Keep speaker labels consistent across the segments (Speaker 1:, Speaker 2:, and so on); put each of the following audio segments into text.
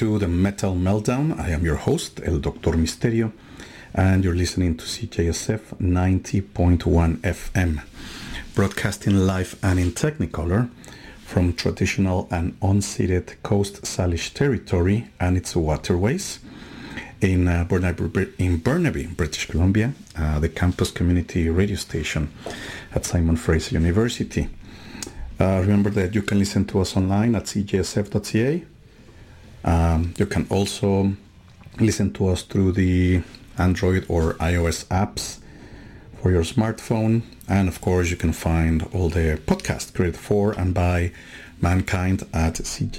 Speaker 1: to the Metal Meltdown. I am your host, El Doctor Misterio, and you're listening to CJSF 90.1 FM, broadcasting live and in Technicolor from traditional and unceded Coast Salish territory and its waterways in Burnaby, British Columbia, the campus community radio station at Simon Fraser University. Remember that you can listen to us online at cjsf.ca. You can also listen to us through the Android or iOS apps for your smartphone. And of course, you can find all the podcasts created for and by mankind at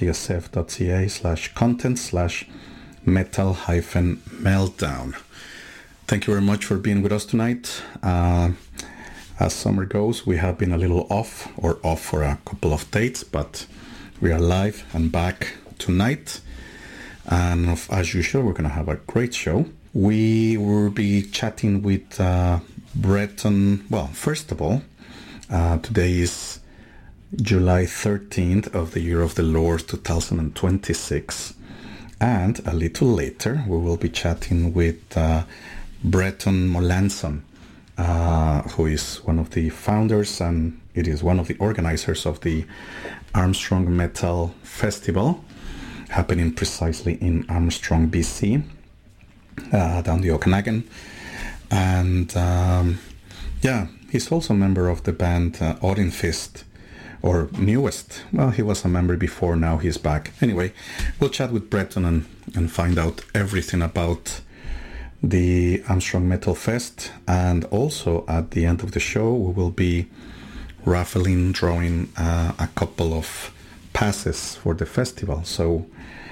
Speaker 1: cjsf.ca/content/metal-meltdown. Thank you very much for being with us tonight. As summer goes, we have been a little off for a couple of dates, but we are live and back tonight. And as usual, we're going to have a great show. We will be chatting with Breton. Well, first of all, today is July 13th of the year of the Lord 2026. And a little later, we will be chatting with Breton Molanson, who is one of the founders and it is one of the organizers of the Armstrong Metal Festival, happening precisely in Armstrong, BC, down the Okanagan. And he's also a member of the band Odin Fist, or newest. Well, he was a member before, now he's back. Anyway, we'll chat with Breton and find out everything about the Armstrong Metal Fest, and also at the end of the show we will be drawing a couple of passes for the festival. So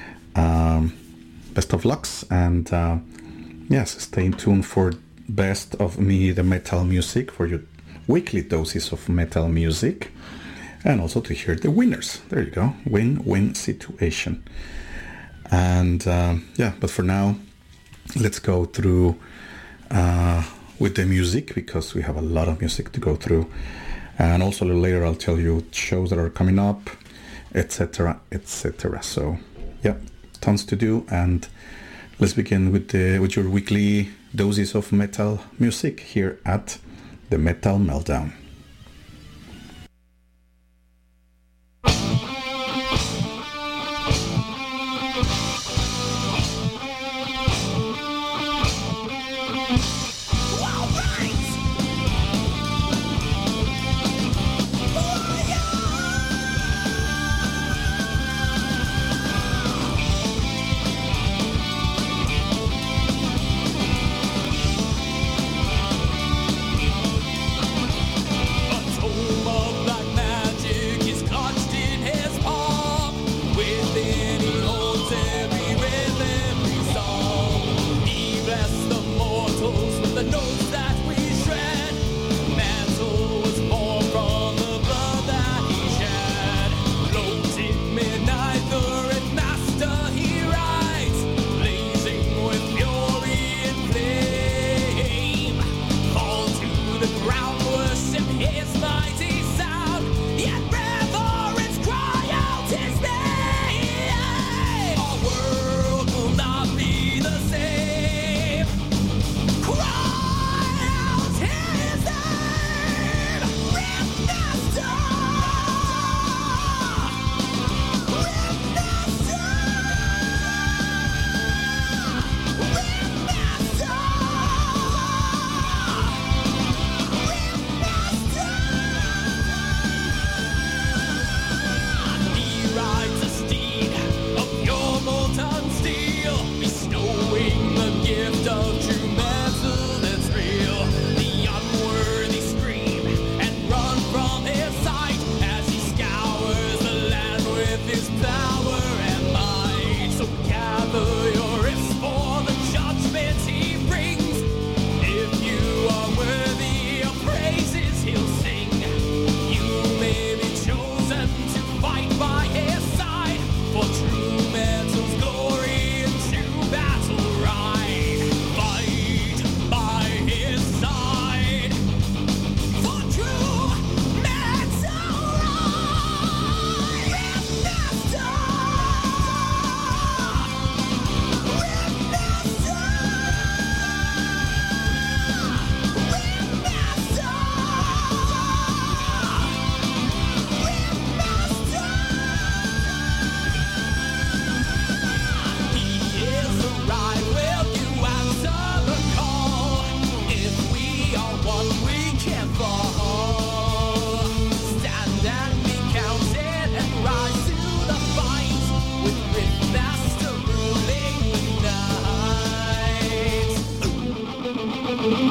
Speaker 1: best of lucks, and yes, stay tuned for Best of Me the Metal Music, for your weekly doses of metal music, and also to hear the winners. There you go, win-win situation. And but for now, let's go through with the music, because we have a lot of music to go through. And also a little later I'll tell you shows that are coming up, etc., etc. So, tons to do, and let's begin with your weekly doses of metal music here at the Metal Meltdown.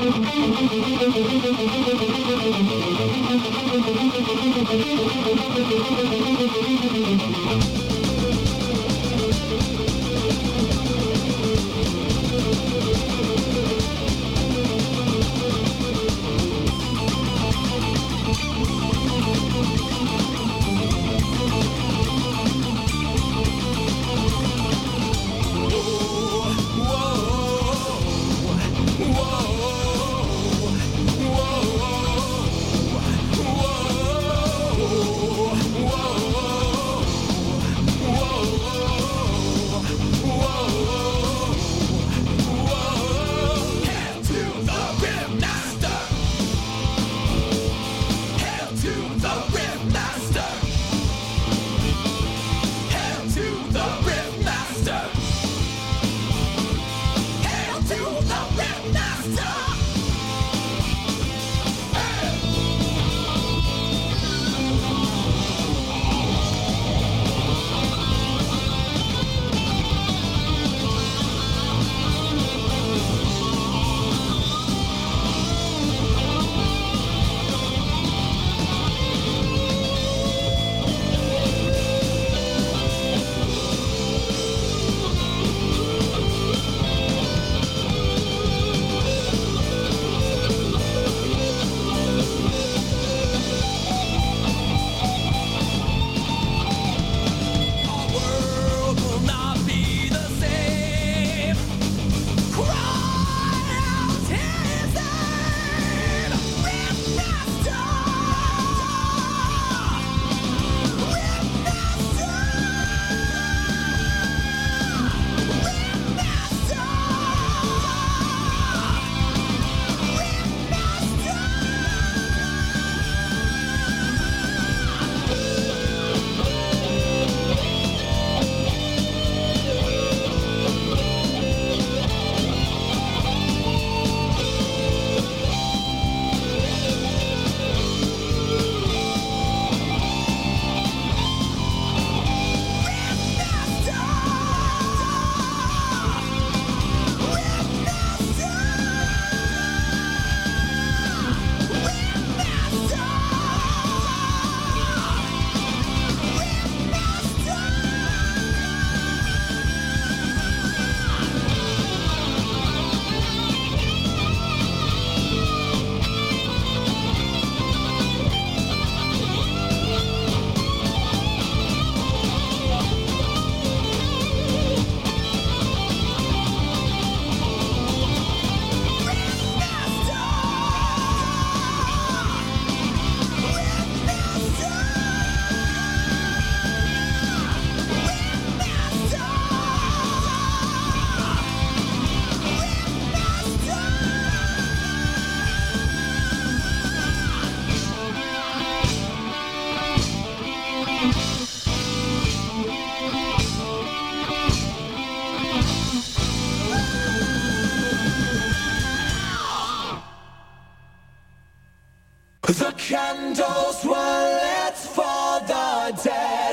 Speaker 2: The candles were lit for the dead.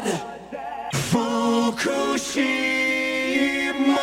Speaker 2: Fukushima.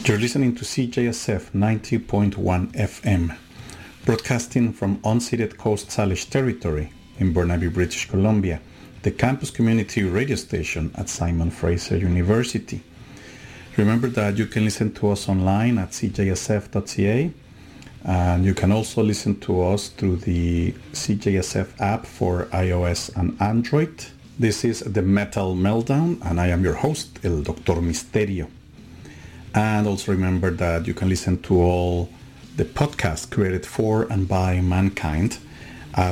Speaker 1: You're listening to CJSF 90.1 FM, broadcasting from unceded Coast Salish territory in Burnaby, British Columbia, the campus community radio station at Simon Fraser University. Remember that you can listen to us online at cjsf.ca, and you can also listen to us through the CJSF app for iOS and Android. This is the Metal Meltdown, and I am your host, El Doctor Misterio. And also remember that you can listen to all the podcasts created for and by mankind at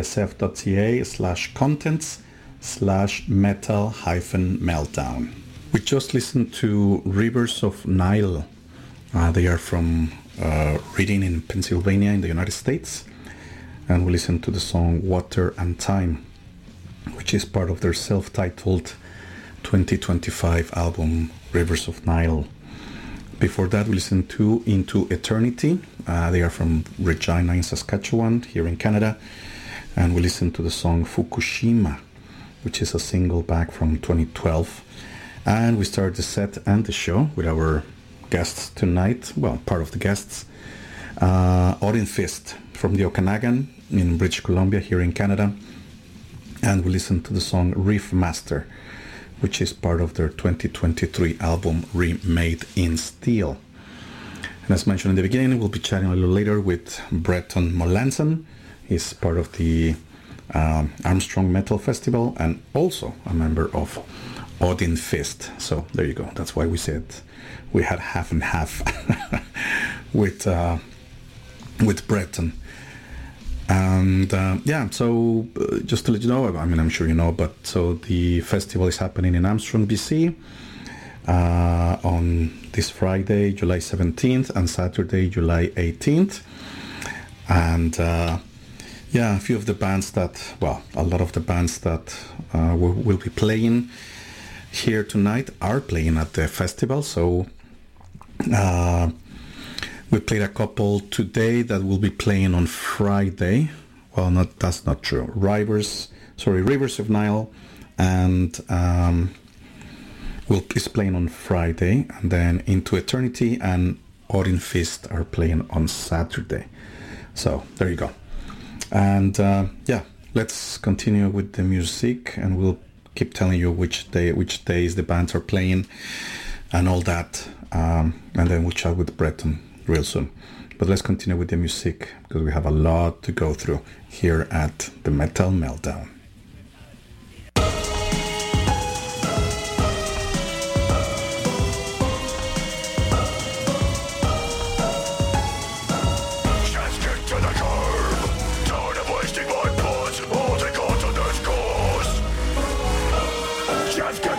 Speaker 1: cjsf.ca/contents/metal-meltdown. We just listened to Rivers of Nile. They are from Reading in Pennsylvania in the United States. And we listened to the song Water and Time, which is part of their self-titled 2025 album Rivers of Nile. Before that, we listened to Into Eternity. They are from Regina in Saskatchewan, here in Canada. And we listened to the song Fukushima, which is a single back from 2012. And we started the set and the show with our guests tonight. Well, part of the guests. Odin Fist from the Okanagan in British Columbia, here in Canada. And we listened to the song Riff Master, which is part of their 2023 album Remade in Steel. And as mentioned in the beginning, we'll be chatting a little later with Breton Molanson. He's part of the Armstrong Metal Festival and also a member of Odin Fist. So there you go. That's why we said we had half and half with Breton. And so just to let you know, I mean, I'm sure you know, but so the festival is happening in Armstrong, BC on this Friday, July 17th and Saturday, July 18th. And a few of the bands that, a lot of the bands that will be playing here tonight are playing at the festival. So we played a couple today that will be playing on Friday. Well, that's not true. Rivers of Nile, and is playing on Friday, and then Into Eternity and Odin Fist are playing on Saturday. So there you go. And let's continue with the music, and we'll keep telling you which days the bands are playing and all that, and then we'll chat with Breton real soon. But let's continue with the music because we have a lot to go through here at the Metal Meltdown.
Speaker 2: Just